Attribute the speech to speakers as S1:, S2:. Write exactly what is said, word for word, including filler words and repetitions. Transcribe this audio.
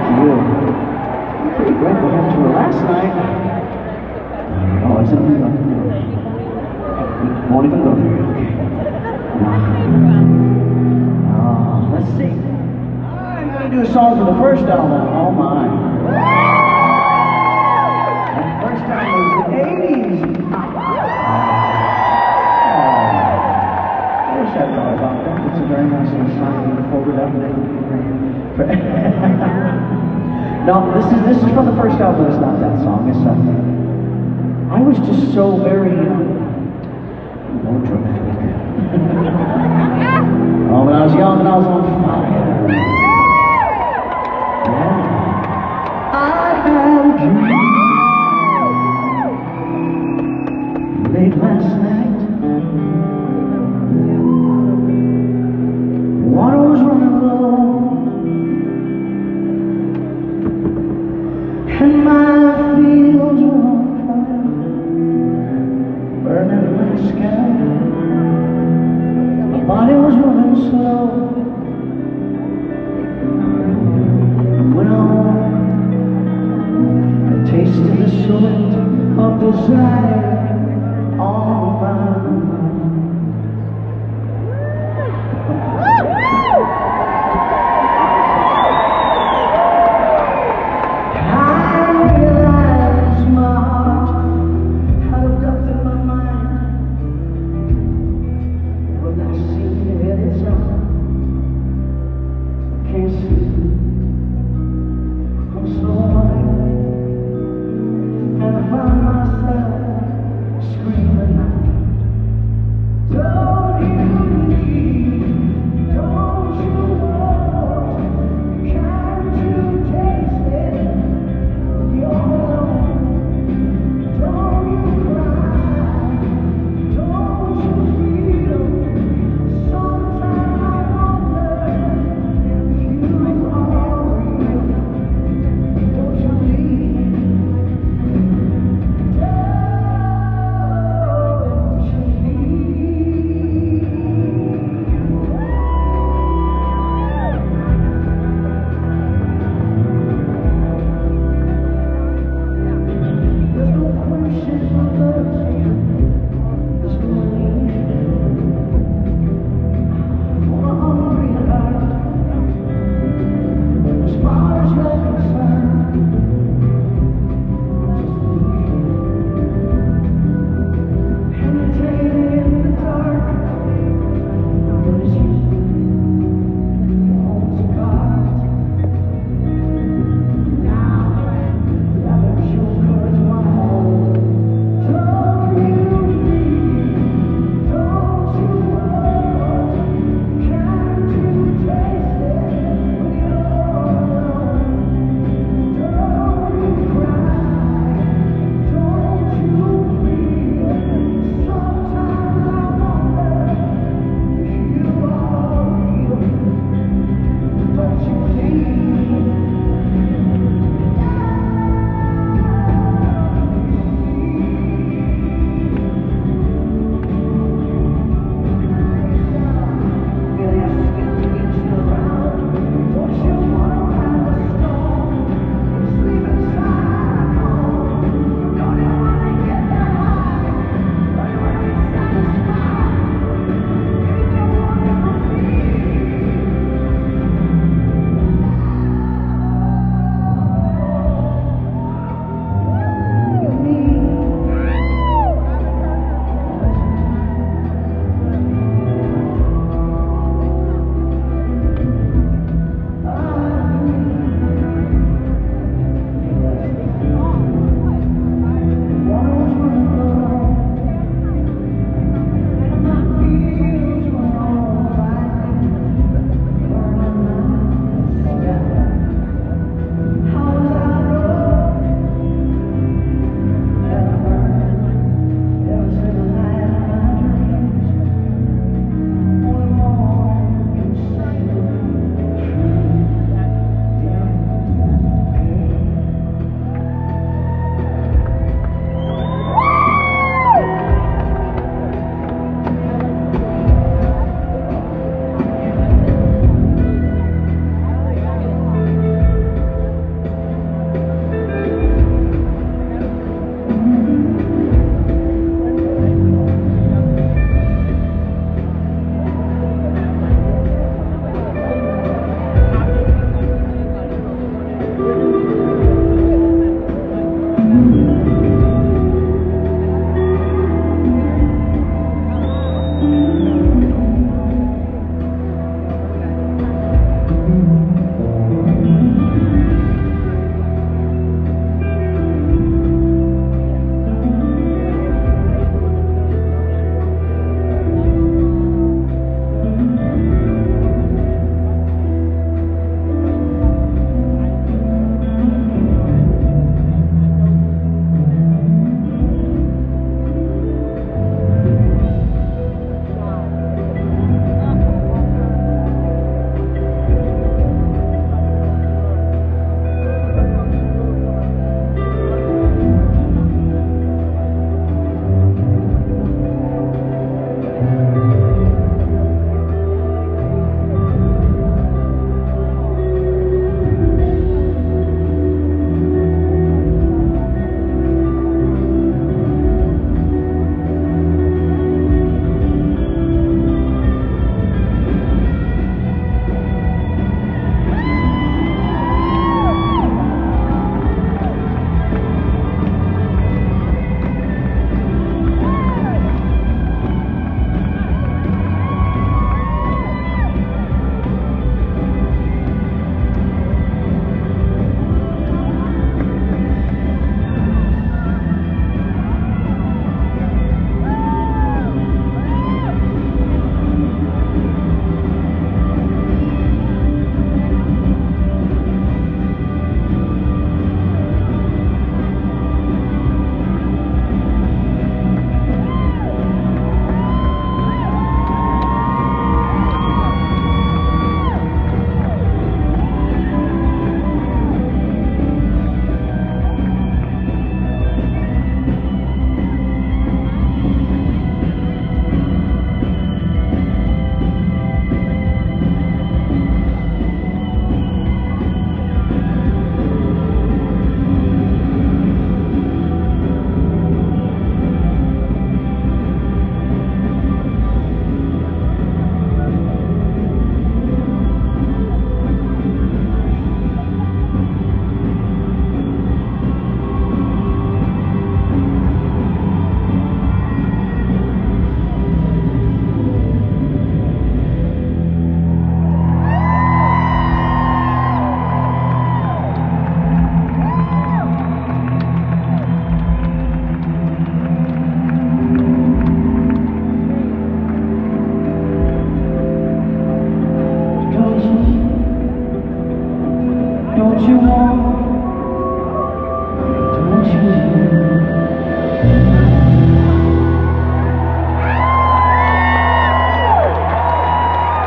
S1: you. Pretty grateful to tour last night. Oh, is it on the won't even go there. Okay. Oh, let's see. I'm gonna do a song for the first album. Oh my. That first album was the eighties. I wish I'd thought about that. It's a very nice little shiny folded up. No, this is this is from the first album. It's not that song. It's uh, I was just so very uh, more dramatic. Oh, when I was young and I was on fire. Yeah. I had a dream late last night. Water was running low, and my fields were on fire, burning my sky. My body was moving slow. When I woke, I tasted the sweat of desire on my mind. Can't sleep, I'm so high, and I find myself